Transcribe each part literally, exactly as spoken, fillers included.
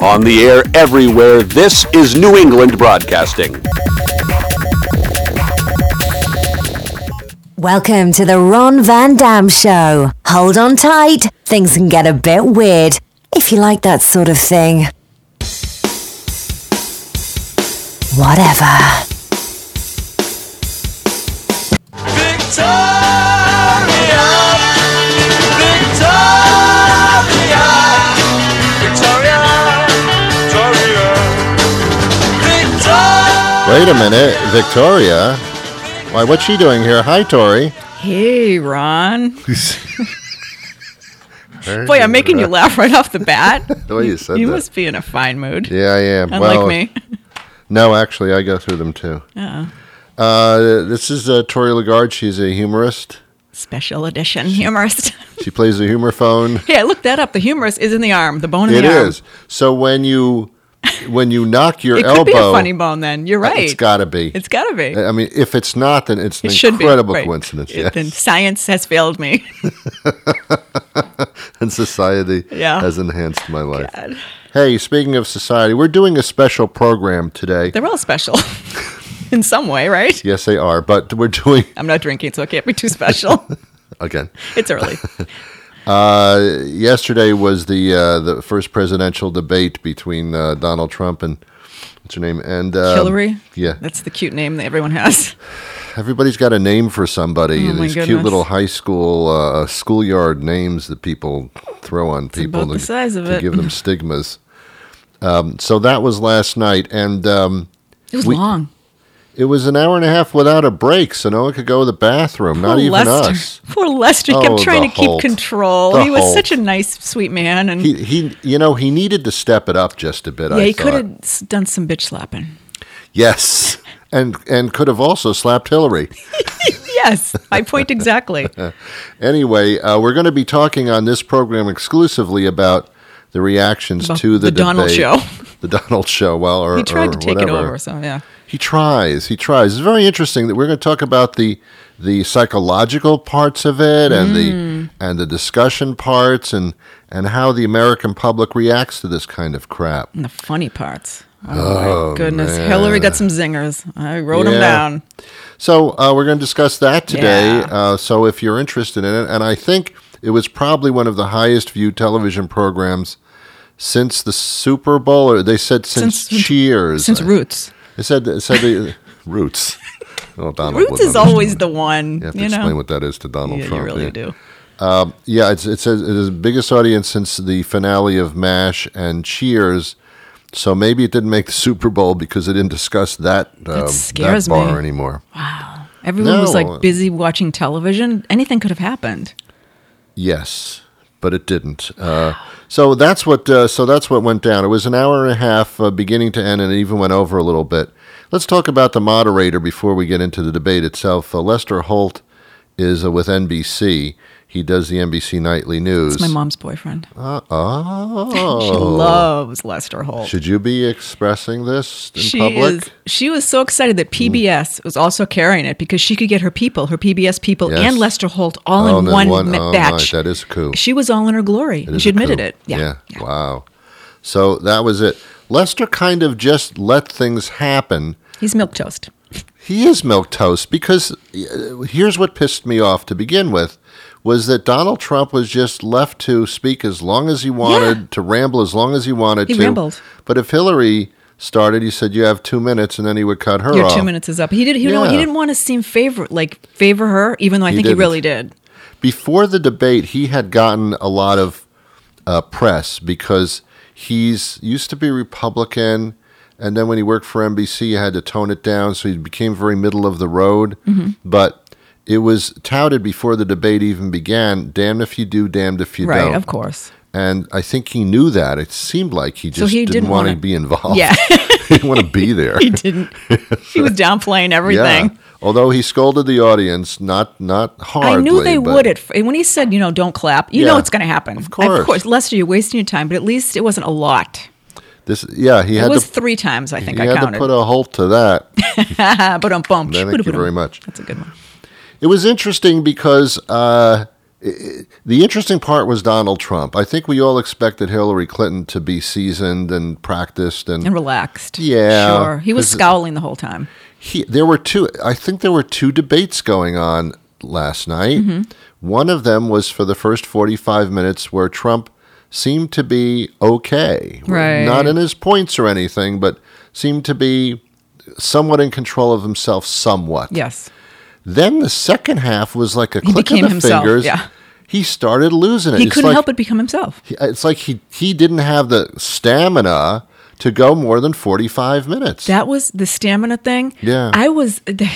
On the air everywhere, this is New England Broadcasting. Welcome to the Ron Van Dam Show. Hold on tight. Things can get a bit weird, if you like that sort of thing. Whatever. Victoria, Victoria, Victoria, Victoria, Victoria. Wait a minute, Victoria? Why, what's she doing here? Hi, Tori. Hey, Ron. Boy, I'm making you laugh right off the bat. The way you said You that. must be in a fine mood. Yeah, I am. Unlike well, me. No, actually, I go through them too. Uh-oh. Uh, this is uh, Tori Lagarde. She's a humorist. Special edition humorist. She plays the humor phone. Hey, I looked that up. The humorist is in the arm, the bone in It the arm. is. So when you when you knock your It elbow, could be a funny bone then. You're right. It's got to be. It's got to be. I mean, if it's not, then it's an It should incredible be. Right. coincidence. It- Yes. Then science has failed me. And society Yeah. has enhanced my life. God. Hey, speaking of society, we're doing a special program today. They're all special in some way, right? Yes, they are. But we're doing, I'm not drinking, so it can't be too special. again, It's early. uh, yesterday was the uh, the first presidential debate between uh, Donald Trump and, what's her name? And um, Hillary? Yeah. That's the cute name that everyone has. Everybody's got a name for somebody. Oh, my These cute goodness. little high school, uh, schoolyard names that people throw on people about the to, size of to it. give them stigmas. Um, so that was last night, and um, It was We- long. it was an hour and a half without a break, so no one could go to the bathroom, not Poor even Lester. us. Poor Lester Oh, kept trying the to keep Holt. control. The he was Holt. such a nice, sweet man, and He, he, you know, he needed to step it up just a bit. yeah, I he thought. could have s- done some bitch slapping. Yes, and and could have also slapped Hillary. Yes, my point exactly. Anyway, uh, we're going to be talking on this program exclusively about the reactions About to the, the Donald debate. show. The Donald show. Well, or He tried or to take whatever. it over, so yeah. He tries. He tries. It's very interesting that we're going to talk about the the psychological parts of it and Mm. the and the discussion parts and and how the American public reacts to this kind of crap. And the funny parts. Oh, Oh, my goodness. man. Hillary got some zingers. I wrote them Yeah. down. So uh, we're going to discuss that today. Yeah. Uh, so if you're interested in it, and I think it was probably one of the highest viewed television programs since the Super Bowl, or they said since, Since- Cheers. Since Roots. They said they said the Roots. Well, Donald Roots wouldn't is always understand. the one, You have to you explain know. what that is to Donald Yeah, Trump. you really yeah. do. Um, yeah, it's, it says it is the biggest audience since the finale of MASH and Cheers. So maybe it didn't make the Super Bowl because it didn't discuss that, uh, scares that bar me. anymore. Wow. Everyone was No. like busy watching television. Anything could have happened. Yes, but it didn't. Uh, so that's what. Uh, so that's what went down. It was an hour and a half, uh, beginning to end, and it even went over a little bit. Let's talk about the moderator before we get into the debate itself. Uh, Lester Holt is uh, with N B C. He does the N B C Nightly News. It's my mom's boyfriend. Uh, oh, She loves Lester Holt. Should you be expressing this in She public? is. She was so excited that P B S was also carrying it because she could get her people, her P B S people, Yes. and Lester Holt all Oh, in then one, one- ma- oh, batch. nice. That is a coup. She was all in her glory. It and is she a admitted coup. it. Yeah. yeah. Wow. So that was it. Lester kind of just let things happen. He's milquetoast. He is milquetoast because uh, here's what pissed me off to begin with was that Donald Trump was just left to speak as long as he wanted, Yeah. to ramble as long as he wanted He to. rambled. But if Hillary started, he said, you have two minutes, and then he would cut her Your off. two minutes is up. He did. He, you know, he Yeah. didn't want to seem favor like favor her, even though I He think didn't. he really did. Before the debate, he had gotten a lot of uh, press because he's used to be Republican, and then when he worked for N B C, he had to tone it down, so he became very middle of the road. Mm-hmm. But it was touted before the debate even began, damned if you do, damned if you Right, don't. of course. And I think he knew that. It seemed like he just he didn't, didn't want to wanna- be involved. Yeah. He didn't want to be there. He didn't. He was downplaying everything. Yeah. Although he scolded the audience, not not hardly. I knew they but- would. At f- when he said, you know, don't clap, you Yeah, know it's going to happen. of course. Of course. Lester, you're wasting your time, but at least it wasn't a lot. This, yeah, he It had was to. three times, I think He I had counted. to put a halt to that. but um, bump. Thank you very much. That's a good one. It was interesting because uh, The interesting part was Donald Trump. I think we all expected Hillary Clinton to be seasoned and practiced and, And relaxed. Yeah. Sure. He was 'Cause scowling the whole time. He, there were two. I think there were two debates going on last night. Mm-hmm. One of them was for the first forty-five minutes, where Trump seemed to be okay, Right. not in his points or anything, but seemed to be somewhat in control of himself, somewhat. Yes. Then the second half was like a He click became of the himself, fingers. yeah. He started losing it. He It's couldn't like- help but become himself. he- It's like he he didn't have the stamina to go more than forty-five minutes. That was the stamina thing. Yeah. I was.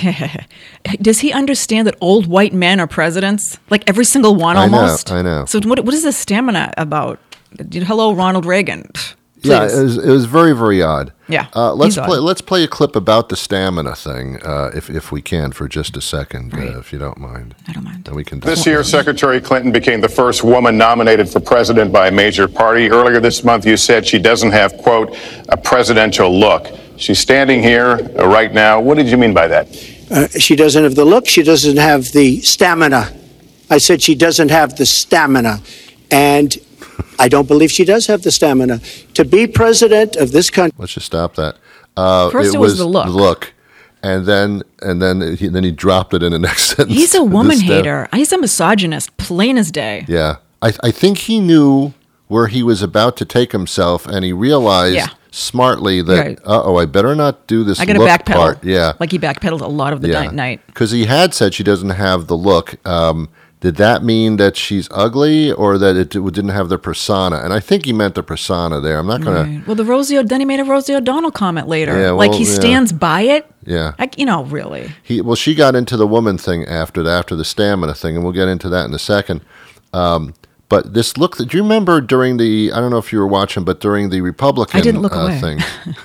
Does he understand that old white men are presidents? Like every single one I know, almost? I know. So what, what is the stamina about? Hello, Ronald Reagan. Yeah, Please. it was, it was very, very odd. Yeah, uh, let's he's play. odd. Let's play a clip about the stamina thing, uh, if if we can, for just a second, Right. uh, if you don't mind. I don't mind. Then we can. This year, Secretary Clinton became the first woman nominated for president by a major party. Earlier this month, you said she doesn't have, quote, a presidential look. She's standing here uh, right now. What did you mean by that? Uh, she doesn't have the look. She doesn't have the stamina. I said she doesn't have the stamina. And I don't believe she does have the stamina. To be president of this country. Let's just stop that. Uh, First it was the look. look, and then and then he, then he dropped it in the next sentence. He's a The woman stam- hater. He's a misogynist, plain as day. Yeah, I I think he knew where he was about to take himself, and he realized Yeah. smartly that Right. uh oh, I better not do this. I got to look backpedal. part. Yeah, Like he backpedaled a lot of the yeah. night. night. Because he had said she doesn't have the look. Um, did that mean that she's ugly, or that it didn't have the persona? And I think he meant the persona there. I'm not gonna. Right. Well, the Rosie, O- then he made a Rosie O'Donnell comment later. Yeah, like well, he yeah. stands by it. Yeah. Like, you know, really. He well, she got into the woman thing after the, after the stamina thing, and we'll get into that in a second. Um, but this look, do you remember during the? I don't know if you were watching, but during the Republican I didn't look uh, away. thing.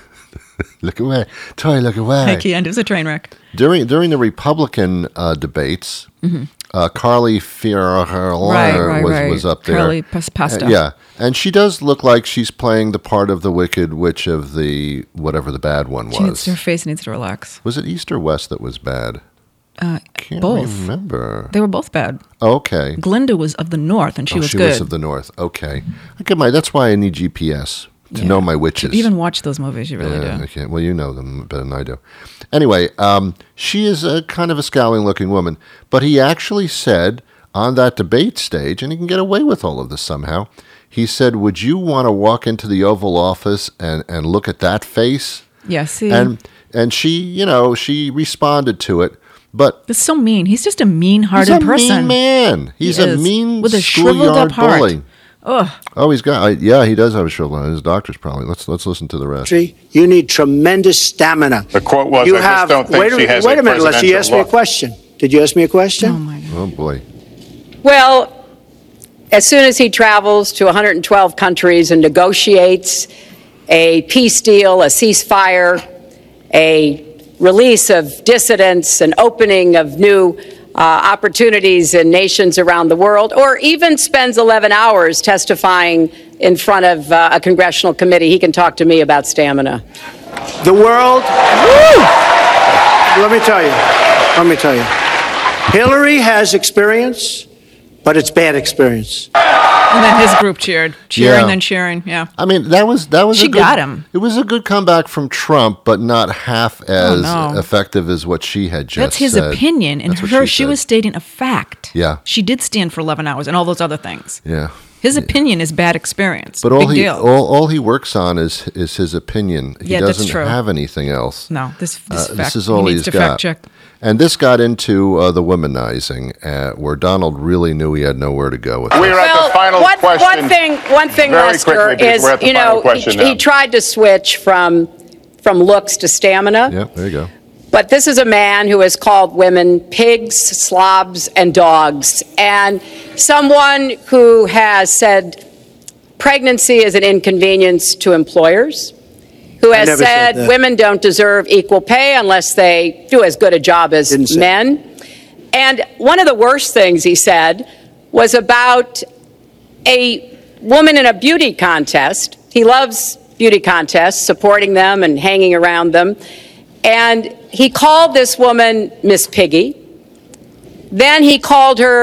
Look away, Toy, look away. I can't. It was a train wreck. During during the Republican uh, debates, uh, Carly Fiorina Mm-hmm. Right, right, was, right. was up there. Carly Pas- Pasta. Uh, yeah, and she does look like she's playing the part of the Wicked Witch of the whatever the bad one She needs was. her face needs to relax. Was it East or West that was bad? Uh, Can't both. remember. They were both bad. Okay. Glinda was of the north, and she oh, was she good. was of the North. Okay. I get my. That's why I need G P S to Yeah. know my witches. To even watch those movies, you really Yeah, do. okay. Well, you know them better than I do. Anyway, um, she is a kind of a scowling-looking woman, but he actually said on that debate stage, and he can get away with all of this somehow. He said, "Would you want to walk into the Oval Office and, and look at that face?" Yeah, see, And and she, you know, she responded to it, but that's so mean. He's just a he's mean-hearted a person. mean man. He's He a is. mean With a shriveled schoolyard up heart. bully. Ugh. Oh, he's got. I, yeah, he does have a shriveled. His doctor's probably. Let's let's listen to the rest. You need tremendous stamina. The quote was, you I just have, don't think wait a, she has wait a a minute, Leslie. You presidential asked me a look. question. Did you ask me a question? Oh my God. Oh boy. Well, as soon as he travels to one hundred twelve countries and negotiates a peace deal, a ceasefire, a release of dissidents, an opening of new uh, opportunities in nations around the world, or even spends eleven hours testifying in front of uh, a congressional committee, he can talk to me about stamina. The world. Let me tell you. Let me tell you. Hillary has experience, but it's bad experience. And then his group cheered, cheering, Yeah. then cheering. Yeah. I mean, that was that was. She a good, got him. It was a good comeback from Trump, but not half as no. effective as what she had just. That's his said. opinion, and That's what her she she said. was stating a fact. Yeah. She did stand for eleven hours and all those other things. Yeah. His opinion is bad experience. But all Big he deal. all, all he works on is is his opinion. He Yeah, that's doesn't true. have anything else. no, this this, Uh, fact, this is all he he's needs to got. fact check. And this got into uh, the womanizing, uh, where Donald really knew he had nowhere to go with it. We're at the final one, question. one thing, one thing, Very Lester, quickly, because is we're at the you final know question he, now. he tried to switch from from looks to stamina. Yeah, there you go. But this is a man who has called women pigs, slobs, and dogs, and someone who has said pregnancy is an inconvenience to employers, who has never said said, that. women don't deserve equal pay unless they do as good a job as Didn't say. men. And one of the worst things he said was about a woman in a beauty contest. He loves beauty contests, supporting them and hanging around them. And he called this woman Miss Piggy. Then he called her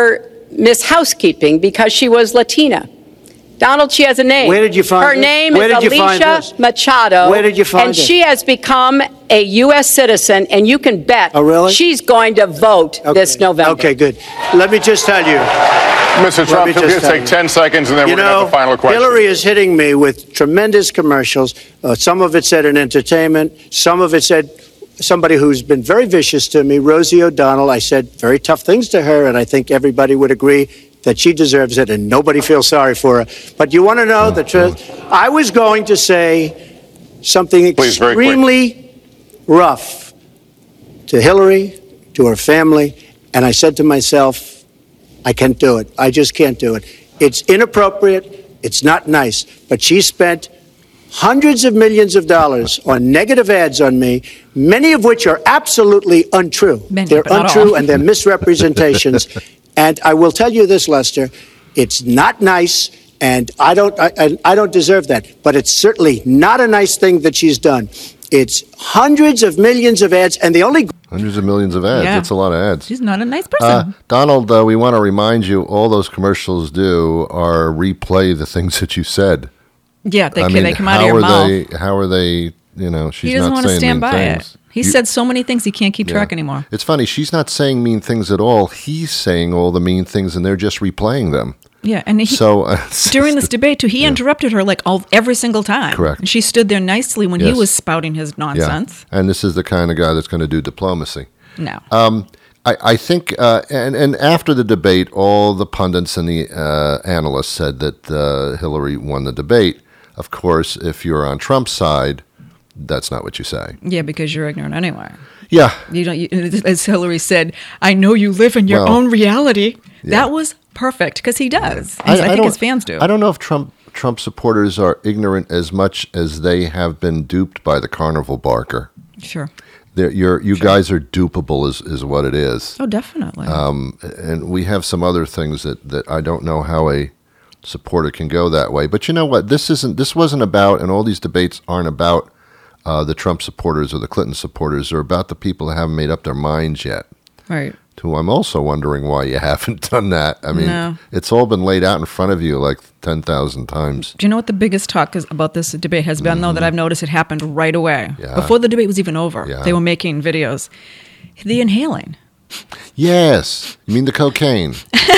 Miss Housekeeping because she was Latina. Donald, she has a name. Where did you find Her this? name Where is did you find Alicia this? Machado. Where did you find And this? she has become a U S citizen, and you can bet Oh, really? she's going to vote Okay. this November. Okay, good. Let me just tell you. Mister Let Trump, me if you just just tell take you. ten seconds and then You we're going to know, have the final question. Hillary is hitting me with tremendous commercials. Uh, some of it said in entertainment. Some of it said somebody who's been very vicious to me, Rosie O'Donnell. I said very tough things to her, and I think everybody would agree that she deserves it, and nobody feels sorry for her. But you want to know the truth? I was going to say something Please, very quick. extremely rough to Hillary, to her family, and I said to myself, I can't do it. I just can't do it. It's inappropriate. It's not nice. But she spent hundreds of millions of dollars on negative ads on me, many of which are absolutely untrue. Many, they're but not untrue all. and they're misrepresentations. And I will tell you this, Lester, it's not nice, and I don't, I, I, I don't deserve that. But it's certainly not a nice thing that she's done. It's hundreds of millions of ads, and the only Hundreds of millions of ads. Yeah. That's a lot of ads. She's not a nice person. Uh, Donald, uh, we want to remind you, all those commercials do are replay the things that you said. yeah, they, I can, mean, they come out how of your are mouth. they? How are they? You know, she's He doesn't not want to saying stand mean by things. it. He You- said so many things he can't keep yeah. track anymore. It's funny. She's not saying mean things at all. He's saying all the mean things, and they're just replaying them. Yeah, and he, So uh, during this debate too, he interrupted her like all every single time. Correct. And she stood there nicely when he Yes. was spouting his yeah, nonsense. and this is the kind of guy that's going to do diplomacy. No. Um, I, I think, uh, and and after the debate, all the pundits and the uh, analysts said that uh, Hillary won the debate. Of course, if you're on Trump's side, that's not what you say. Yeah, because you're ignorant anyway. Yeah, You don't. You, as Hillary said, "I know you live in your Well, own reality." yeah. That was perfect because he does. And I, think don't- his fans do. I don't know if Trump Trump supporters are ignorant as much as they have been duped by the carnival barker. Sure. They're, you're, you guys are dupable, is, is what it is. Oh, definitely. Um, and we have some other things that, that I don't know how a supporter can go that way. But you know what? This isn't. This wasn't about, and all these debates aren't about uh, the Trump supporters or the Clinton supporters. They're about the people that haven't made up their minds yet. right. Who I'm also wondering why you haven't done that. I mean, No. it's all been laid out in front of you like ten thousand times. Do you know what the biggest talk is about this debate has been, though, that I've noticed it happened right away. Yeah. Before the debate was even over, Yeah. they were making videos. The inhaling. Yes, you mean the cocaine?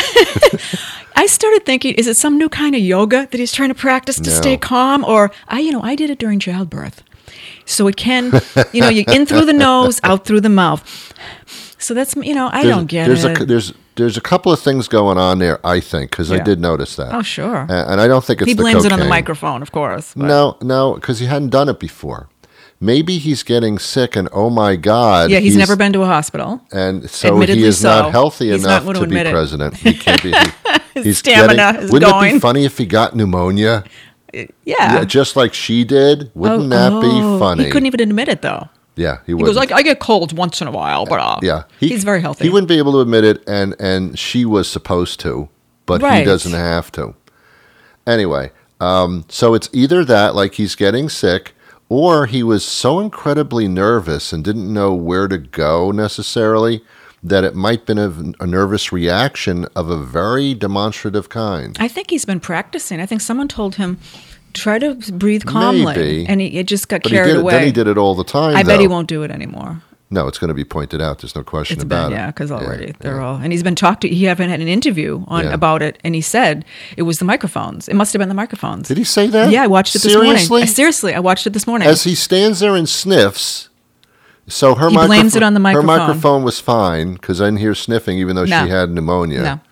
I started thinking, is it some new kind of yoga that he's trying to practice to No. stay calm? Or, I, you know, I did it during childbirth. So it can, you know, you in through the nose, out through the mouth. So that's, you know, I There's- don't get there's it. A, there's there's a couple of things going on there, I think, because I Yeah. did notice that. Oh, sure. And, and I don't think it's he the blames it on the cocaine. microphone, of course. but- No, no, because he hadn't done it before. Maybe he's getting sick, and oh my God, Yeah, he's, never been to a hospital. and so Admittedly he is so. not healthy He's enough not going to to be admit it. president. He can't be. He, he's stamina getting, is wouldn't it be going. funny if he got pneumonia? Yeah. Yeah, just like she did. Wouldn't Oh, that oh, be funny? He couldn't even admit it, though. Yeah, he would. He goes, like, I get colds once in a while, but uh, Yeah, he's very healthy. He wouldn't be able to admit it, and and she was supposed to, but he Right. doesn't have to. Anyway, um, so it's either that, like he's getting sick, or he was so incredibly nervous and didn't know where to go necessarily that it might have been a, a nervous reaction of a very demonstrative kind. I think he's been practicing. I think someone told him, try to breathe calmly. Maybe. And he it just got But he carried did it, away. then he did it all the time. I bet he though. won't do it anymore. No, it's going to be pointed out. There's no question It's about been, it. yeah, because already Yeah, they're yeah. all, and he's been talked to. He haven't had an interview on Yeah. about it, and he said it was the microphones. It must have been the microphones. Did he say that? Yeah, I watched it this Seriously? morning. I, seriously, I watched it this morning. As he stands there and sniffs, so her He microphone, blames it on the microphone. Her microphone was fine because I didn't hear sniffing, even though No. she had pneumonia. No.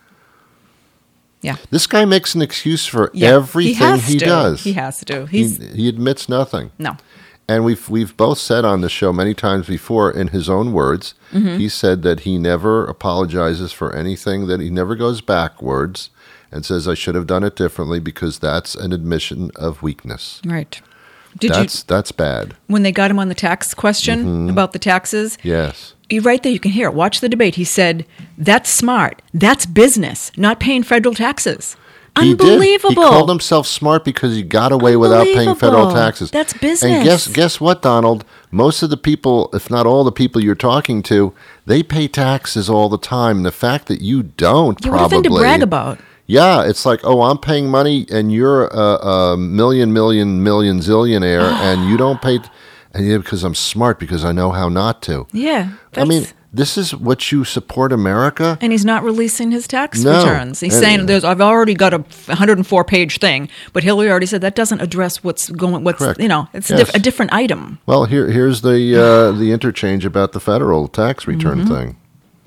Yeah. This guy makes an excuse for Yeah, everything has he to. does. He has to. He, He's he admits nothing. no. And we've we've both said on the show many times before, in his own words, Mm-hmm. he said that he never apologizes for anything, that he never goes backwards and says, I should have done it differently, because that's an admission of weakness. Right. Did that's you that's bad. when they got him on the tax question Mm-hmm. about the taxes? Yes. You right there, you can hear it. Watch the debate. He said, "That's smart. That's business. Not paying federal taxes." He did. Unbelievable. He called himself smart because he got away without paying federal Unbelievable. taxes. That's business. And guess guess what, Donald? Most of the people, if not all the people you're talking to, they pay taxes all the time. The fact that you don't, Yeah, what a probably thing to brag about. Yeah, it's like, oh, I'm paying money, and you're a, a million, million, million zillionaire, and you don't pay. T- and yeah, because I'm smart, because I know how not to. Yeah. I mean, that's- this is what you support America. And he's not releasing his tax No. returns. He's And- saying, "There's, I've already got a one hundred four page thing," but Hillary already said that doesn't address what's going. What's Correct. you know, it's a, Yes. diff- a different item. Well, here here's the uh, the interchange about the federal tax return Mm-hmm. thing.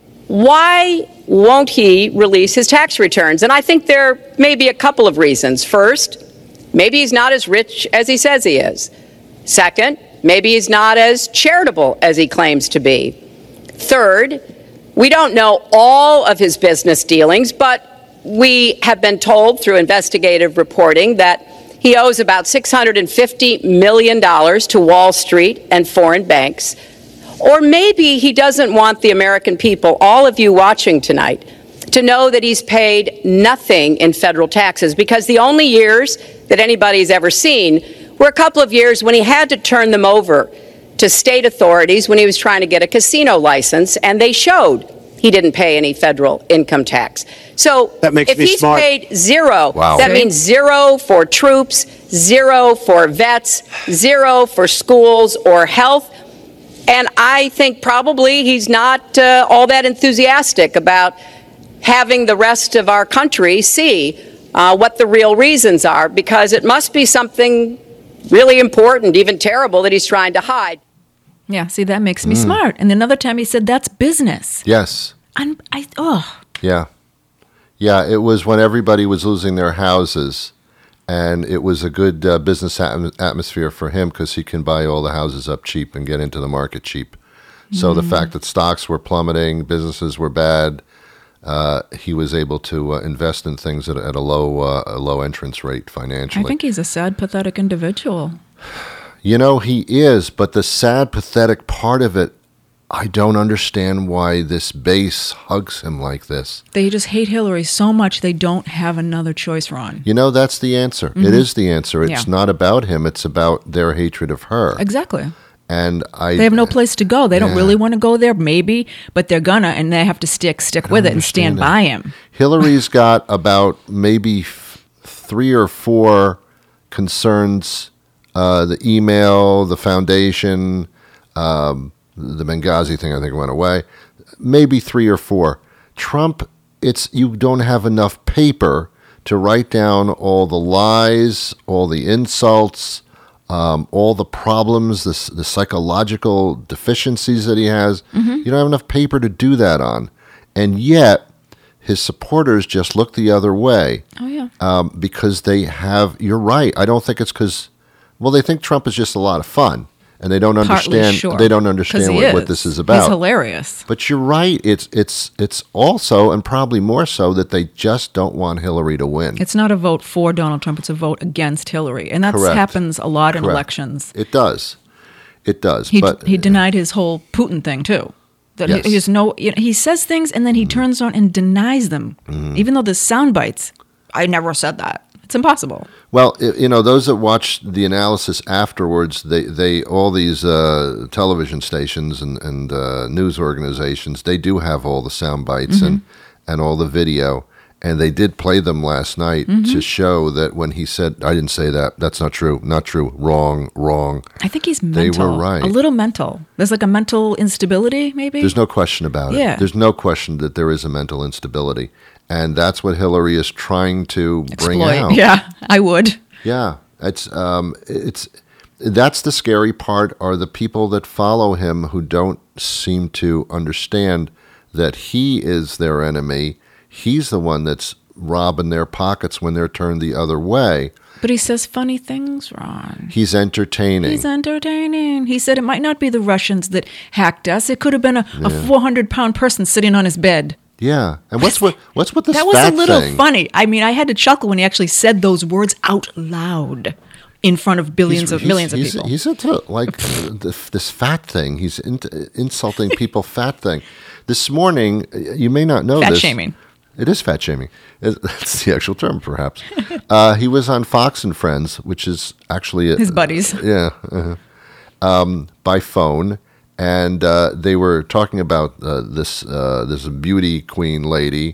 Why won't he release his tax returns? And I think there may be a couple of reasons. First, maybe he's not as rich as he says he is. Second, maybe he's not as charitable as he claims to be. Third, we don't know all of his business dealings, but we have been told through investigative reporting that he owes about six hundred fifty million dollars to Wall Street and foreign banks. Or maybe he doesn't want the American people, all of you watching tonight, to know that he's paid nothing in federal taxes, because the only years that anybody's ever seen were a couple of years when he had to turn them over to state authorities when he was trying to get a casino license, and they showed he didn't pay any federal income tax. So That makes if me he's smart. paid zero, Wow. that means zero for troops, zero for vets, zero for schools or health. And I think probably he's not uh, all that enthusiastic about having the rest of our country see uh, what the real reasons are, because it must be something really important, even terrible, that he's trying to hide. Yeah, see, that makes me Mm. smart. And another time he said that's business. Yes. I'm, I oh, Yeah. Yeah, it was when everybody was losing their houses, and it was a good uh, business atm- atmosphere for him because he can buy all the houses up cheap and get into the market cheap. So the fact that stocks were plummeting, businesses were bad, uh, he was able to uh, invest in things at, a- at a low uh, a low entrance rate financially. I think he's a sad, pathetic individual. You know, he is, but the sad, pathetic part of it, I don't understand why this base hugs him like this. They just hate Hillary so much they don't have another choice, Ron. You know, that's the answer. It is the answer. It's Yeah. not about him. It's about their hatred of her. Exactly. And I, They have no place to go. They don't Yeah. really want to go there, maybe, but they're gonna, and they have to stick stick with it and stand understand by him. Hillary's got about maybe f- three or four concerns: uh, the email, the foundation, um, the Benghazi thing. I think went away. Maybe three or four. Trump, it's you don't have enough paper to write down all the lies, all the insults, um, all the problems, the, s- the psychological deficiencies that he has. You don't have enough paper to do that on. And yet, his supporters just look the other way Oh yeah. um, because they have, you're right. I don't think it's because, well, they think Trump is just a lot of fun. And they don't Partly, understand. sure. They don't 'Cause understand he what, what is. this is about. He's hilarious. But you're right. It's it's it's also, and probably more so, that they just don't want Hillary to win. It's not a vote for Donald Trump; it's a vote against Hillary, and that Correct. happens a lot in Correct. elections. It does. It does. He but he denied his whole Putin thing too. That Yes. he, he has no. You know, he says things and then he turns on and denies them, even though there's sound bites. I never said that. It's impossible. well, i- you know, those that watch the analysis afterwards, they they all these uh, television stations and and uh, news organizations, they do have all the sound bites Mm-hmm. and and all the video. And they did play them last night Mm-hmm. to show that when he said, "I didn't say that. That's not true. Not true. Wrong. Wrong." I think he's They mental. were right. A little mental. There's like a mental instability, maybe. There's no question about it. Yeah. There's no question that there is a mental instability. And that's what Hillary is trying to bring Exploit. out. Yeah, I would. Yeah. It's um it's that's the scary part, are the people that follow him who don't seem to understand that he is their enemy. He's the one that's robbing their pockets when they're turned the other way. But he says funny things, Ron. He's entertaining. He's entertaining. He said it might not be the Russians that hacked us. It could have been a, a four hundred pound person sitting on his bed. yeah. And what's with what's with this That was a fat little thing? funny. I mean, I had to chuckle when he actually said those words out loud in front of billions He's- of he's- millions he's, of people. He's into like this, this fat thing. He's into insulting people. Fat thing. This morning, you may not know Fat this. shaming. It is fat shaming. It- That's the actual term, perhaps. Uh, he was on Fox and Friends, which is actually a, His buddies. Yeah, uh, um, by phone, and uh, they were talking about uh, this uh, this beauty queen lady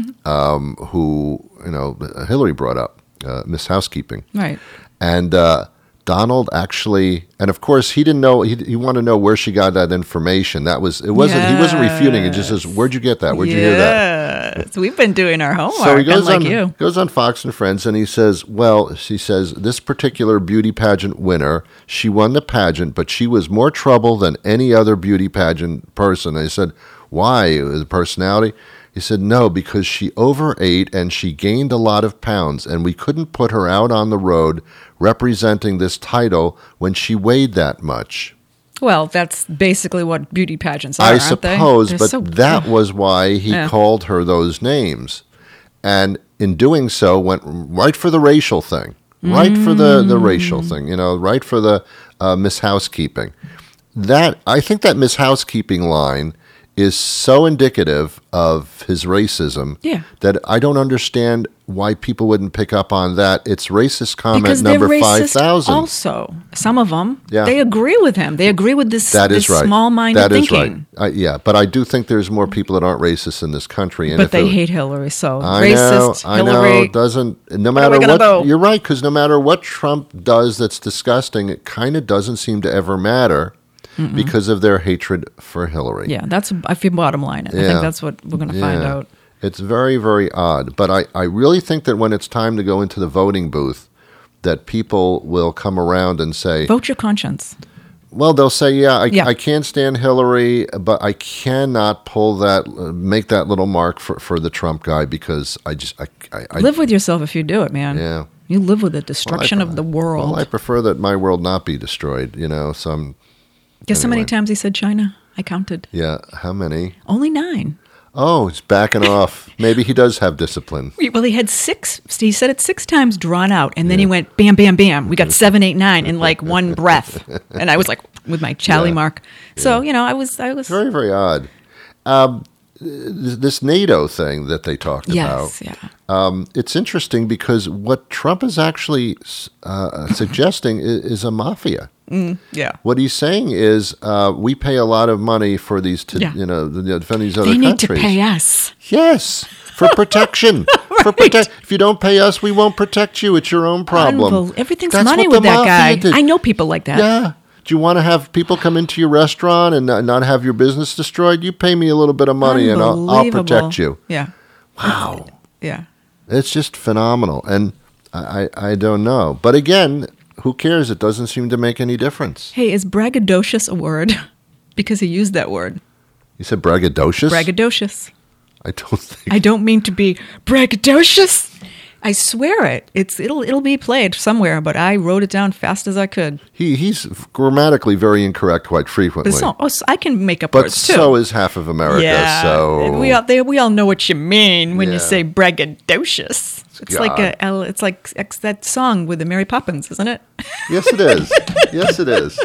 um, who you know Hillary brought up, uh, Miss Housekeeping, Right. and uh, Donald actually, and of course he didn't know. He, he wanted to know where she got that information. That was it. Wasn't he wasn't refuting? He just says, "Where'd you get that? Where'd you hear that?" Yes. We've been doing our homework. So he goes unlike on you. goes on Fox and Friends, and he says, "Well, she says this particular beauty pageant winner, she won the pageant, but she was more trouble than any other beauty pageant person." I said, "Why? The personality?" He said, "No, because she overate and she gained a lot of pounds, and we couldn't put her out on the road representing this title when she weighed that much." Well, that's basically what beauty pageants are, I aren't they? suppose, They're but so- that was why he Yeah. called her those names. And in doing so, went right for the racial thing. Right for the, the racial Mm. thing, you know, right for the uh, Miss Housekeeping. That I think that Miss Housekeeping line is so indicative of his racism Yeah. that I don't understand why people wouldn't pick up on that. It's racist comment because number they're five racist thousand. also. Some of them, Yeah. they agree with him. They agree with this, That this is right. small-minded That is thinking. right. I, yeah, but I do think there's more people that aren't racist in this country. And But if they it- hate Hillary, so I racist know, I Hillary. know. Doesn't no are matter we gonna what vote? you're right, because no matter what Trump does that's disgusting, it kind of doesn't seem to ever matter because of their hatred for Hillary. Yeah, that's I feel bottom line. I Yeah. think that's what we're going to find Yeah. out. It's very, very odd. But I, I really think that when it's time to go into the voting booth, that people will come around and say, Vote your conscience. well, they'll say, yeah, I, Yeah. I can't stand Hillary, but I cannot pull that, uh, make that little mark for, for the Trump guy because I just, I, I, I Live with yourself if you do it, man. Yeah. You live with the destruction Well, I- of the world. Well, I prefer that my world not be destroyed, you know, so I'm, Guess how many anyway. times he said China? I counted. yeah, how many? Only nine. Oh, he's backing off. Maybe he does have discipline. Well, he had six. He said it six times drawn out, and then he went bam, bam, bam. We got seven, eight, nine in like one breath, and I was like with my tally Yeah. mark. So you know, I was, I was. Very, very odd. Um, th- this NATO thing that they talked Yes, about, yeah. um, it's interesting because what Trump is actually uh, suggesting is, is a mafia. Yeah. What he's saying is, uh, we pay a lot of money for these, to, Yeah. you know, to defend these other They need to countries. pay us. Yes, for protection. For protect. If you don't pay us, we won't protect you. It's your own problem. Unbel- Everything's That's money what with the that mafia guy. did. I know people like that. Yeah. Do you want to have people come into your restaurant and not, not have your business destroyed? You pay me a little bit of money and I'll, I'll Unbelievable. protect you. Yeah. Wow. Yeah. It's just phenomenal. And I, I, I don't know. But again, who cares? It doesn't seem to make any difference. Hey, is braggadocious a word? Because he used that word. You said braggadocious? Braggadocious. I don't think. I don't mean to be braggadocious. I swear it. It's it'll it'll be played somewhere, but I wrote it down fast as I could. He He's grammatically very incorrect quite frequently. But so, oh, so I can make up But words too. so is half of America. yeah, So we all they, we all know what you mean when Yeah. you say braggadocious. It's like God. a it's like it's that song with the Mary Poppins, isn't it? yes, it is. Yes, it is.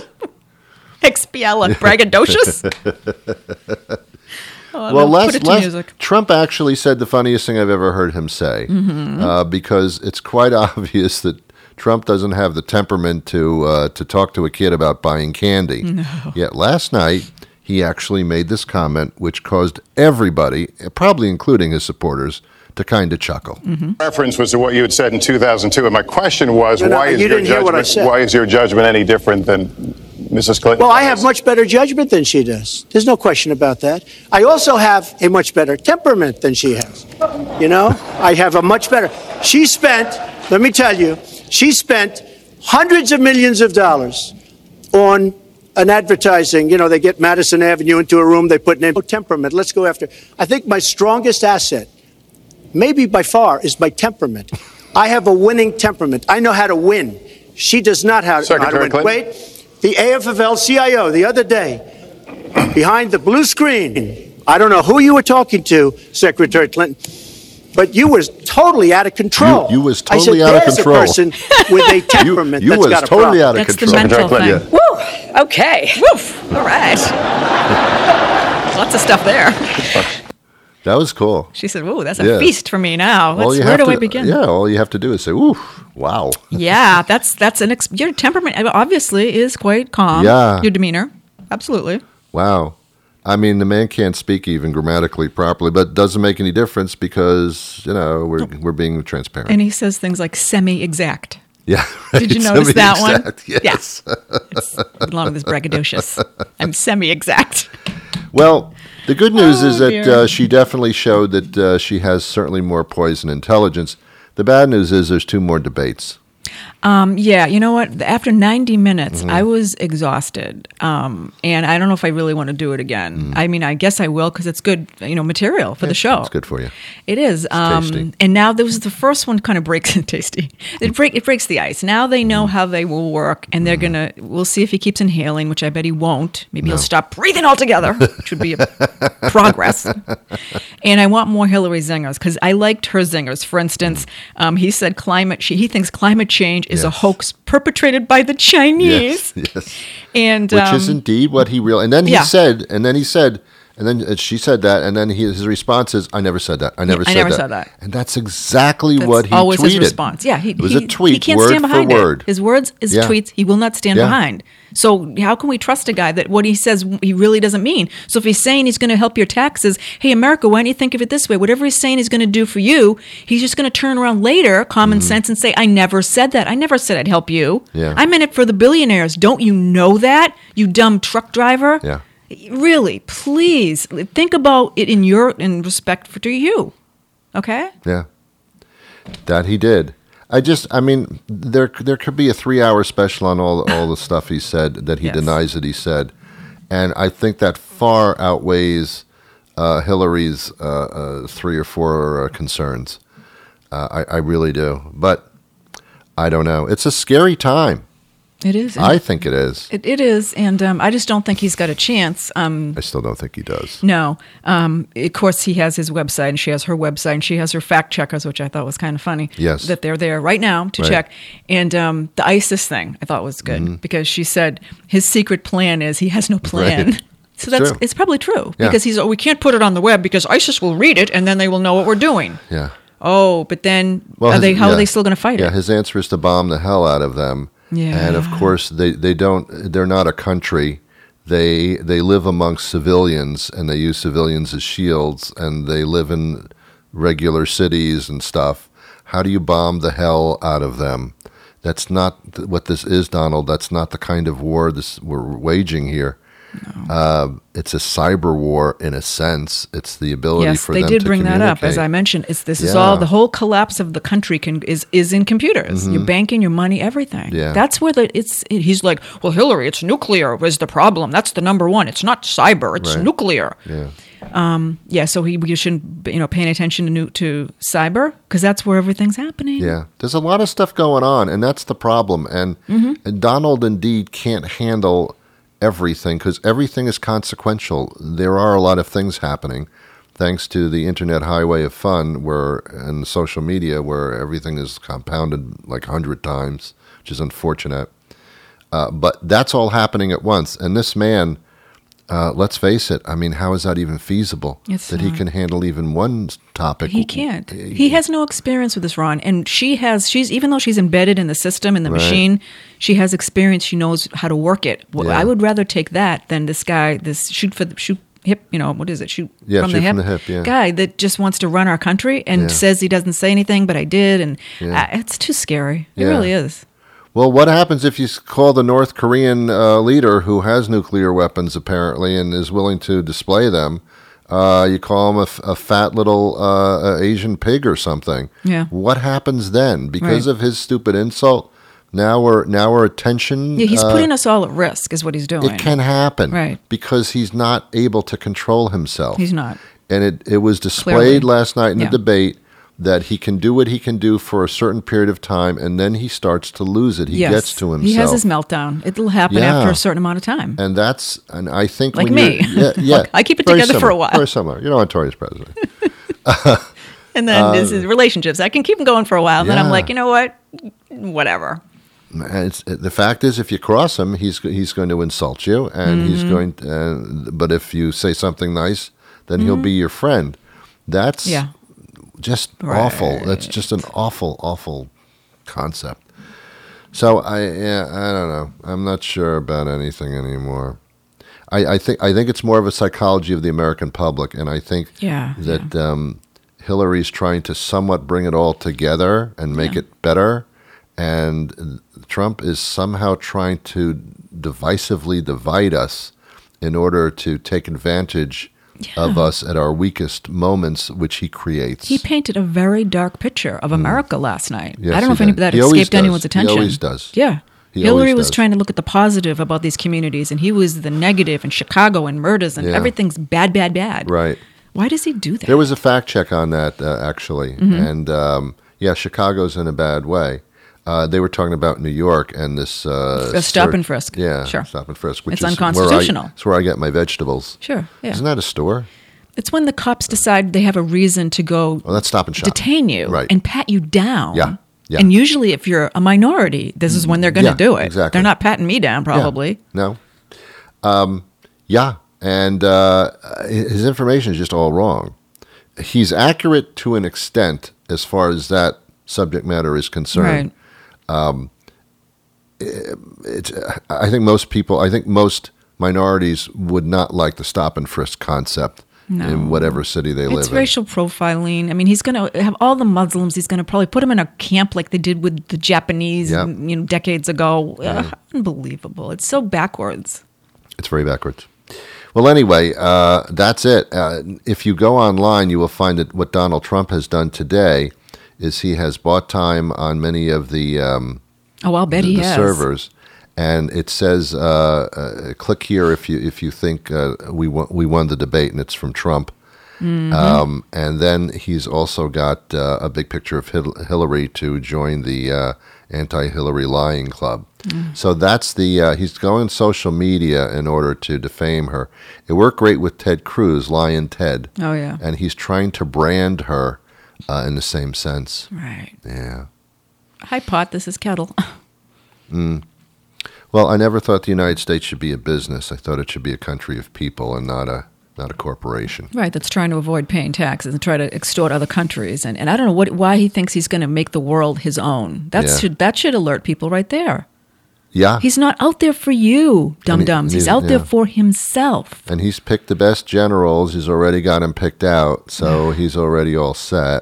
Expiala braggadocious. Oh, Well, no, Les, put it to Les- music. Trump actually said the funniest thing I've ever heard him say, Mm-hmm. uh, because it's quite obvious that Trump doesn't have the temperament to uh, to talk to a kid about buying candy. No. Yet last night he actually made this comment, which caused everybody, probably including his supporters, to kind of chuckle. Mm-hmm. Reference was to what you had said in two thousand two, and my question was, No, no, why is you your didn't hear what I judgment? said. Why is your judgment any different than Missus Clinton? Well, I have much better judgment than she does. There's no question about that. I also have a much better temperament than she has. You know, I have a much better. She spent, let me tell you, she spent hundreds of millions of dollars on an advertising. You know, they get Madison Avenue into a room, they put name, oh, temperament. Let's go after. I think my strongest asset, maybe by far, is my temperament. I have a winning temperament. I know how to win. She does not have know how to Secretary win. Clinton. Wait. The A F L C I O the other day, behind the blue screen, I don't know who you were talking to, Secretary Clinton, but you was totally out of control. You- you was I said, totally out of "There's control." a person with a temperament you that's was got a totally problem." out of That's the control. mental thing. Clinton, Woo! Okay. Woof! All right. Lots of stuff there. That was cool. She said, "Whoa, that's a Yeah. feast for me now. All Let's, you where have do to- I begin?" Yeah, all you have to do is say, "Ooh, wow." Yeah, that's that's an ex- your temperament obviously is quite calm. Yeah. Your demeanor, absolutely. Wow. I mean, the man can't speak even grammatically properly, but it doesn't make any difference because, you know, we're we're being transparent. And he says things like semi-exact. Yeah. Did you right. notice that one? Semi-exact, Yes. Yeah. It's along with this braggadocious. I'm semi-exact. Well, the good news is Oh, that dear. uh, she definitely showed that uh, she has certainly more poise and intelligence. The bad news is there's two more debates. Um, yeah, you know what? After ninety minutes, Mm-hmm. I was exhausted, um, and I don't know if I really want to do it again. I mean, I guess I will because it's good, you know, material for the show. It's good for you. It is. Um, tasty. and now this was the first one kind of breaks tasty. It break it breaks the ice. Now they know how they will work, and they're gonna. We'll see if he keeps inhaling, which I bet he won't. Maybe he'll stop breathing altogether, which would be a progress. And I want more Hillary zingers because I liked her zingers. For instance, um, he said climate. She, he thinks climate change is a Yes. hoax perpetrated by the Chinese. Yes, yes. And Which um, is indeed what he real. And then he yeah. said, and then he said, and then uh, she said that, and then he, his response is, "I never said that. I never I said never that." said that. And that's exactly That's what he always tweeted. his response. Yeah, he, it was he, a tweet, He can't word stand behind for it. word. His words, his Yeah. tweets, he will not stand Yeah. behind. So how can we trust a guy that what he says he really doesn't mean? So if he's saying he's going to help your taxes, hey America, why don't you think of it this way? Whatever he's saying he's going to do for you, he's just going to turn around later, common sense, and say, "I never said that. I never said I'd help you. Yeah. I meant it for the billionaires. Don't you know that, you dumb truck driver?" Yeah. Really, please think about it in your in respect for to you. Okay. Yeah, that he did. I just, I mean, there there could be a three-hour special on all all the stuff he said that he Yes. denies that he said, and I think that far outweighs uh, Hillary's uh, uh, three or four uh, concerns. Uh, I, I really do, but I don't know. It's a scary time. It is. I think it is. It, it is, and um, I just don't think he's got a chance. Um, I still don't think he does. no. Um, of course, he has his website, and she has her website, and she has her fact checkers, which I thought was kind of funny. Yes. That they're there right now to Right. check. And um, the ISIS thing I thought was good Mm-hmm. because she said his secret plan is he has no plan. Right. So that's true. it's probably true Yeah. because he's oh, we can't put it on the web because ISIS will read it and then they will know what we're doing. Yeah. Oh, but then Well, are his- they how yeah. are they still going to fight Yeah, it? his answer is to bomb the hell out of them. Yeah. And of course, they, they don't. They're not a country. They they live amongst civilians, and they use civilians as shields, and they live in regular cities and stuff. How do you bomb the hell out of them? That's not th- what this is, Donald. That's not the kind of war this we're waging here. Uh, it's a cyber war in a sense. It's the ability Yes, for they them did to bring that up. As communicate. I mentioned, it's this is Yeah. all the whole collapse of the country can is is in computers. Your banking, your money, everything. Mm-hmm. Yeah. That's where the it's. It, he's like, well, Hillary, it's nuclear is the problem. That's the number one. It's not cyber. It's Right. nuclear. Yeah. Yeah. So he we shouldn't be, you know paying attention to nu- to cyber because that's where everything's happening. Yeah, there's a lot of stuff going on, and that's the problem. And, and Donald indeed can't handle everything because everything is consequential. There are a lot of things happening, thanks to the internet highway of fun, where and social media, where everything is compounded like a hundred times, which is unfortunate. Uh, but that's all happening at once, and this man. Uh, let's face it. I mean, how is that even feasible? It's that he not. can handle even one topic. He can't. He has no experience with this, Ron. And she has. She's even though she's embedded in the system in the Right. machine, she has experience. She knows how to work it. Well, Yeah. I would rather take that than this guy. This shoot for the shoot hip. You know what is it? Shoot Yeah, from shoot the hip. from the hip, yeah. Guy that just wants to run our country and Yeah. says he doesn't say anything, but I did, and Yeah. uh, it's too scary. It Yeah. really is. Well, what happens if you s- call the North Korean uh, leader who has nuclear weapons apparently and is willing to display them? Uh, you call him a, f- a fat little uh, uh, Asian pig or something. Yeah. What happens then? Because Right. of his stupid insult, now we're now we're attention. Yeah, he's uh, putting us all at risk, is what he's doing. It can happen, Right. Because he's not able to control himself. He's not. And it, it was displayed Clearly. last night in Yeah. the debate that he can do what he can do for a certain period of time, and then he starts to lose it. He Yes. gets to himself. He has his meltdown. It'll happen Yeah. after a certain amount of time. And that's, and I think Like when me. you're- yeah, yeah, Look, I keep it very together for a similar, while. Very similar. You know, Tori's president. And then this is relationships. I can keep them going for a while. And then I'm Uh, Yeah. like, you know what? Whatever. And it's, the fact is, if you cross him, he's he's going to insult you, and he's Mm-hmm. going. To, uh, but if you say something nice, then he'll Mm-hmm. be your friend. That's Yeah. just awful. That's just an awful, awful concept. So I, yeah, I don't know. I'm not sure about anything anymore. I, I think I think it's more of a psychology of the American public, and I think Yeah, that um, Hillary's trying to somewhat bring it all together and make Yeah. it better, and Trump is somehow trying to divisively divide us in order to take advantage of us at our weakest moments, which he creates. He painted a very dark picture of America last night. Yes, I don't know he if any, did. that He always escaped does. anyone's He attention. always does. Yeah. He Hillary always was does. trying to look at the positive about these communities, and he was the negative in Chicago and murders, and Yeah. everything's bad, bad, bad. Right. Why does he do that? There was a fact check on that, uh, actually. Mm-hmm. And um, yeah, Chicago's in a bad way. Uh, they were talking about New York and this uh, A stop search- and frisk. Yeah, Sure. stop and frisk, which It's is unconstitutional. Where I, it's where I get my vegetables. Sure, yeah. Isn't that a store? It's when the cops decide they have a reason to go Oh, that's Stop and Shop. detain you Right. and pat you down. Yeah, yeah. And usually, if you're a minority, this is when they're going to Yeah, do it. exactly. They're not patting me down, probably. Yeah. No. Um, yeah, and uh, his information is just all wrong. He's accurate to an extent as far as that subject matter is concerned. Right. It's, I think most people, I think most minorities would not like the stop and frisk concept No. in whatever city they live It's in. racial profiling. I mean, he's going to have all the Muslims. He's going to probably put them in a camp like they did with the Japanese, Yeah. you know, decades ago. Ugh, unbelievable! It's so backwards. It's very backwards. Well, anyway, uh, that's it. Uh, if you go online, you will find that what Donald Trump has done today is he has bought time on many of the um, Oh, I'll bet the, he the has. servers, and it says uh, uh, click here if you if you think uh, we won, we won the debate, and it's from Trump. Mm-hmm. Um, and then he's also got uh, a big picture of Hil- Hillary to join the uh, anti-Hillary lying club. Mm. So that's the uh, he's going social media in order to defame her. It worked great with Ted Cruz, Lion Ted. Oh, yeah. And he's trying to brand her uh, in the same sense. Right. Yeah. Hi, pot. This is Kettle. Well, I never thought the United States should be a business. I thought it should be a country of people and not a not a corporation. Right, that's trying to avoid paying taxes and try to extort other countries. And, and I don't know what why he thinks he's going to make the world his own. That Yeah. should that should alert people right there. Yeah. He's not out there for you, dum And he- dums. He's neither- out there yeah. for himself. And he's picked the best generals. He's already got them picked out, so he's already all set.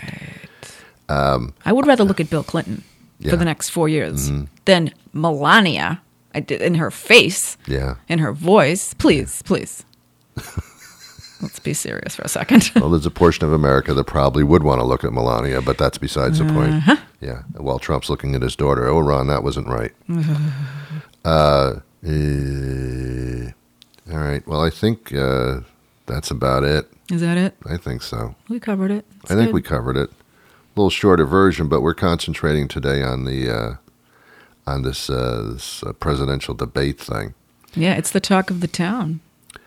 Right. I would rather look at Bill Clinton Yeah. for the next four years than Melania. I did in her face, Yeah. in her voice. Please, please. Let's be serious for a second. Well, there's a portion of America that probably would want to look at Melania, but that's besides the point. Uh-huh. Yeah. While Trump's looking at his daughter. Oh, Ron, that wasn't right. uh, eh, all right. Well, I think uh, that's about it. Is that it? I think so. We covered it. It's I think good. we covered it. A little shorter version, but we're concentrating today on the uh, on this, uh, this uh, presidential debate thing. Yeah, it's the talk of the town.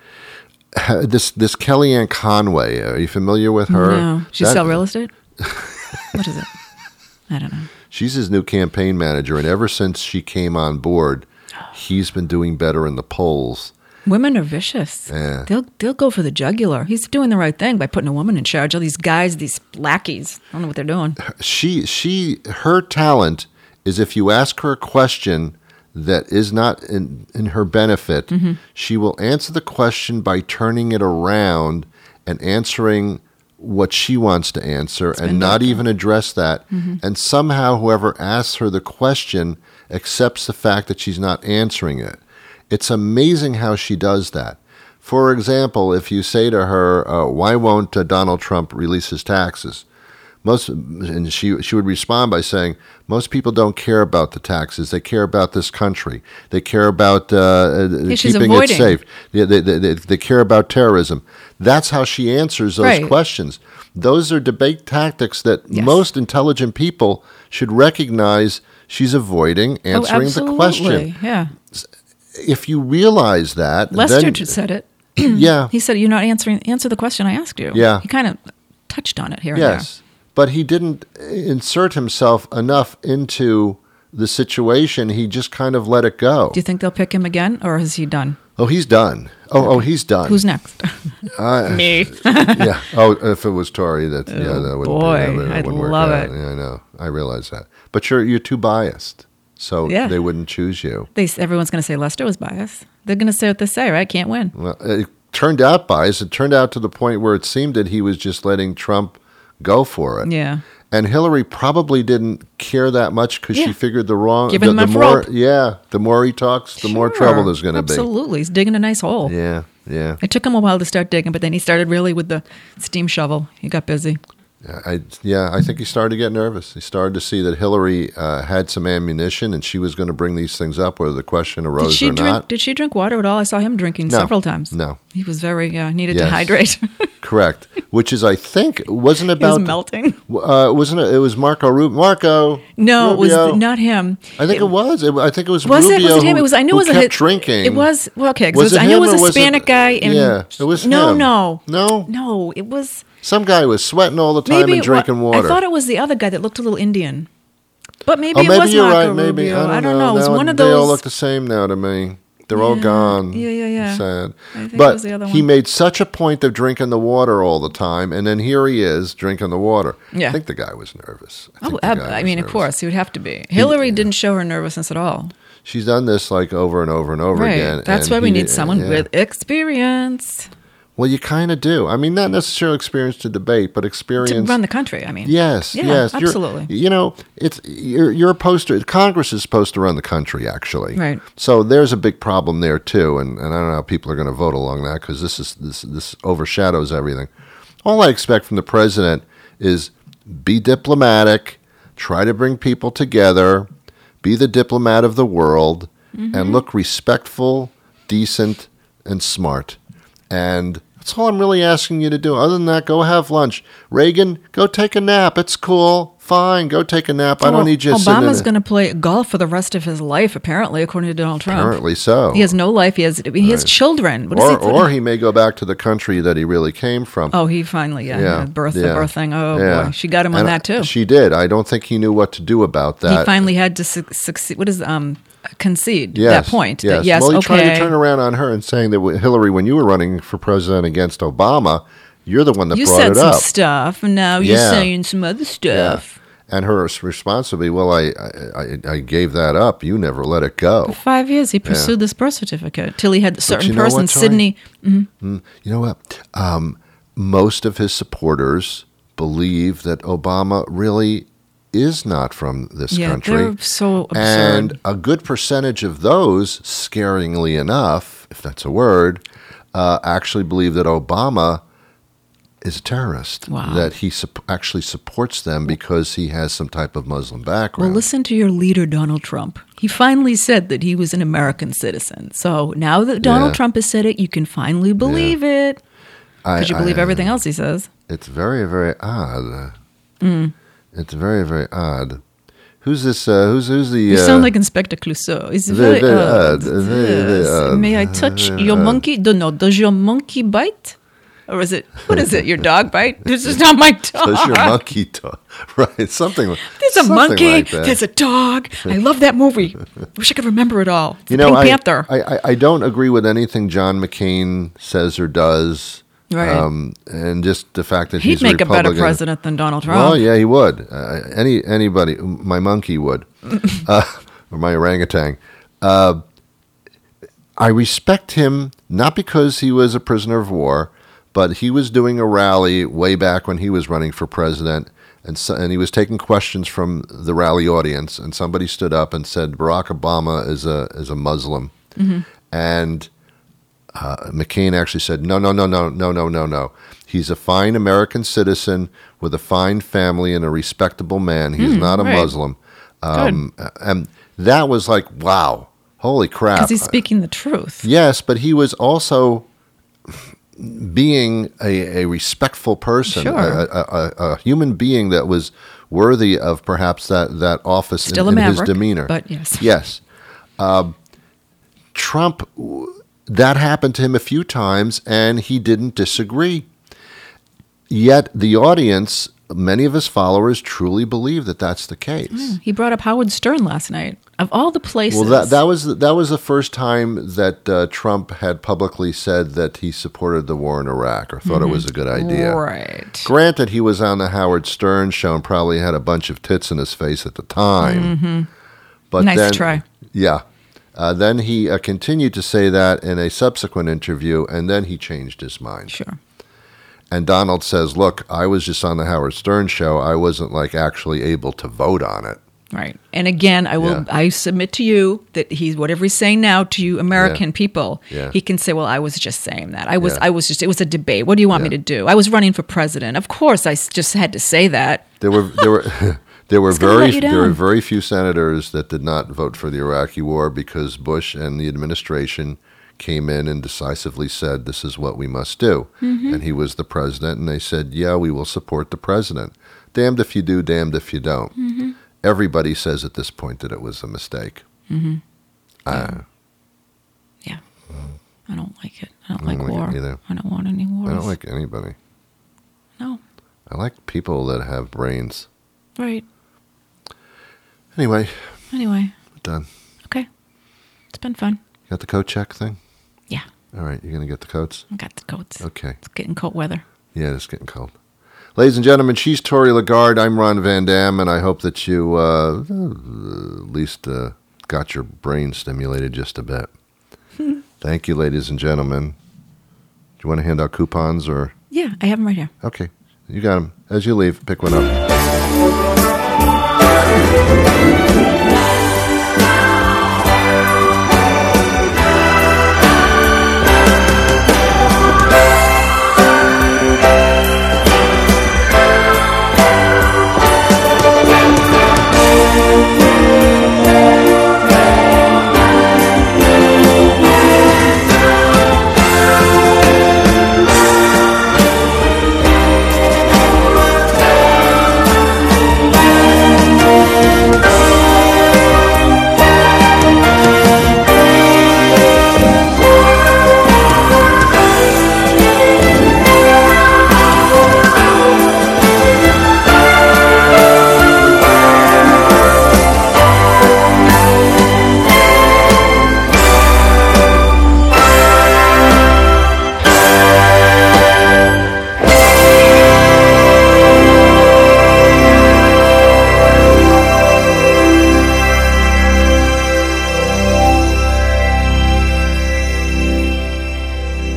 This this Kellyanne Conway, are you familiar with her? No. She That- sell real estate? What is it? I don't know. She's his new campaign manager, and ever since she came on board, he's been doing better in the polls. Women are vicious. Yeah. They'll they'll go for the jugular. He's doing the right thing by putting a woman in charge. All these guys, these lackeys, I don't know what they're doing. She she her talent is if you ask her a question that is not in, in her benefit, Mm-hmm. she will answer the question by turning it around and answering what she wants to answer and not even address that. Mm-hmm. And somehow whoever asks her the question accepts the fact that she's not answering it. It's amazing how she does that. For example, if you say to her, uh, why won't uh, Donald Trump release his taxes? Most, and she she would respond by saying, most people don't care about the taxes. They care about this country. They care about uh, Yeah, she's keeping avoiding. it safe. They, they, they, they care about terrorism. That's how she answers those Right. questions. Those are debate tactics that Yes. most intelligent people should recognize she's avoiding answering oh, absolutely. the question. Yeah. If you realize that, Lester then, just said it. yeah, He said, "You're not answering. Answer the question I asked you." Yeah. He kind of touched on it here yes, but he didn't insert himself enough into the situation. He just kind of let it go. and there. Do you think they'll pick him again, or is he done? Oh, he's done. Oh, oh, he's done. Who's next? Uh, Me. yeah. Oh, if it was Tory, that yeah, that wouldn't. boy, that wouldn't I'd work love out. it. Yeah, I know. I realize that. But you're you're too biased, so Yeah. they wouldn't choose you. They, everyone's going to say Lester was biased. They're going to say what they say, right? Can't win. Well, it turned out biased. It turned out to the point where it seemed that he was just letting Trump go for it. Yeah. And Hillary probably didn't care that much because Yeah. she figured the wrong. Giving the, him the enough more, rope. yeah, the more he talks, the more Sure. trouble there's going to be. Absolutely. He's digging a nice hole. Yeah, yeah. It took him a while to start digging, but then he started really with the steam shovel. He got busy. I, yeah, I think he started to get nervous. He started to see that Hillary uh, had some ammunition, and she was going to bring these things up, whether the question Did arose she or drink? not. Did she drink water at all? I saw him drinking No. several times. No. He was very uh, needed to Yes. hydrate. Correct. Which is, I think, wasn't He was about melting. Uh, wasn't it? It was Marco Rubio. Marco. No, it Rubio. was not him. I think it, was. It, I think it was. Was Rubio it? Was it him? who- It was. I knew who it was a kept hit- drinking. It was well, okay. 'cause Was it it I knew him it was or a was it- Hispanic guy. And Yeah, it was no, him. no, No? no. It was Some guy was sweating all the time maybe and it wa- drinking water. I thought it was the other guy that looked a little Indian, but maybe oh, it maybe was you're Marco right. Maybe Rubio. I don't, know. It was Now one of they all those. look the same now to me. They're all Yeah. gone. Yeah, yeah, yeah. Sad. I think it but was the other he one. made such a point of drinking the water all the time, and then here he is drinking the water. Yeah. I think the guy was nervous. I Oh, think the ab- guy I was mean, of nervous. course, he would have to be. Hillary didn't show her nervousness at all. She's done this like over and over and over Right. again. That's and why we he need did- someone yeah. with experience Well, you kind of do. I mean, not necessarily experience to debate, but experience to run the country. I mean, Yes, Yeah, yes, You're- absolutely. you know, it's you're you're supposed to. Congress is supposed to run the country, actually. Right. So there's a big problem there too, and, and I don't know how people are going to vote along that because this is this this overshadows everything. All I expect from the president is be diplomatic, try to bring people together, be the diplomat of the world, Mm-hmm. and look respectful, decent, and smart. And that's all I'm really asking you to do. Other than that, go have lunch. Reagan, go take a nap. It's cool. Fine, go take a nap. I don't need you sitting in Obama's it. going to play golf for the rest of his life, apparently, according to Donald Trump. Apparently so. He has no life. He has. I mean, he has children. What does Or, he or he may go back to the country that he really came from. Oh, he finally, yeah, Yeah, yeah. birth, yeah, the birth thing. Oh yeah. boy, she got him on And that too. She did. I don't think he knew what to do about that. he finally had to su- succeed. What is um concede Yes, that point? Yes. That, yes, well, he okay. tried to turn around on her and saying that Hillary, when you were running for president against Obama, you're the one that you brought said it some up. stuff, and now you're Yeah. saying some other Yeah. stuff. And her response would be, "Well, I, I, I- I gave that up. You never let it go." For five years, he pursued this birth certificate till he had a certain you know person, what, Tori? Sydney. You know what? Um, most of his supporters believe that Obama really is not from this Yeah, country. they're so absurd. And a good percentage of those, scaringly enough, if that's a word, uh, actually believe that Obama is a terrorist. Wow. That he sup- actually supports them because he has some type of Muslim Well, background. listen to your leader, Donald Trump. He finally said that he was an American citizen. So now that Donald Yeah. Trump has said it, you can finally believe it. I- Because you believe I- everything else he says. It's very, very odd. Mm. It's very, very odd. Who's this? Uh, who's who's the? You uh, sound like Inspector Clouseau. It's very, very, very odd. odd. Very, very Yes. odd. May I touch Very your odd. monkey? Don't know. Does your monkey bite? Or is it, what is it, your dog bite? This is not my dog. Does your monkey talk? Right, something. There's a something monkey. like that. There's a dog. I love that movie. Wish I could remember it all. It's You the know, Pink I, Panther. I, I I don't agree with anything John McCain says or does. Right. Um, and just the fact that He'd he's make a better Republican. president than Donald Trump. Well, yeah, he would. Uh, any anybody, my monkey would, uh, or my orangutan. Uh, I respect him not because he was a prisoner of war, but he was doing a rally way back when he was running for president, and so, and he was taking questions from the rally audience, and somebody stood up and said Barack Obama is a is a Muslim, and uh, McCain actually said no, no, no, no, no, no, no, no. He's a fine American citizen with a fine family and a respectable man. He's not a right. Muslim, um, and that was like wow, holy crap! Because he's speaking the truth. Yes, but he was also being a, a respectful person, Sure. a, a, a, a human being that was worthy of perhaps that, that office Still in, a in his maverick, demeanor. but yes. Yes. Um, Trump, that happened to him a few times, and he didn't disagree. Yet the audience many of his followers truly believe that that's the case. He brought up Howard Stern last night. Of all the places. Well, that that was that was the first time that uh, Trump had publicly said that he supported the war in Iraq or thought mm-hmm. it was a good idea. Right. Granted, he was on the Howard Stern show and probably had a bunch of tits in his face at the time. Mm-hmm. But nice then, try. Yeah. Uh, then he uh, continued to say that in a subsequent interview, and then he changed his mind. Sure. And Donald says, look, I was just on the Howard Stern show. I wasn't like actually able to vote on it. Right. And again, I will. Yeah. I submit to you that he's whatever he's saying now to you American Yeah. people. Yeah. He can say, "Well, I was just saying that. I was. Yeah. I was just. It was a debate. What do you want Yeah. me to do? I was running for president. Of course, I s- just had to say that." There were there were there were It's gonna very let you there were down. very few senators that did not vote for the Iraqi war because Bush and the administration came in and decisively said this is what we must do. Mm-hmm. And he was the president, and they said, yeah, we will support the president. Damned if you do, damned if you don't. Mm-hmm. Everybody says at this point that it was a mistake. Mm-hmm. Uh, Yeah. I don't like it. I don't I like don't like war. it either. I don't want any wars. I don't like anybody. No. I like people that have brains. Right. Anyway, Anyway. done. Okay. It's been fun. Got the coat check thing? Yeah. All right, you're going to get the coats? I got the coats. Okay. It's getting cold weather. Yeah, it's getting cold. Ladies and gentlemen, she's Tori Lagarde. I'm Ron Van Dam, and I hope that you uh, at least uh, got your brain stimulated just a bit. Thank you, ladies and gentlemen. Do you want to hand out coupons or? Yeah, I have them right here. Okay, you got them. As you leave, pick one up.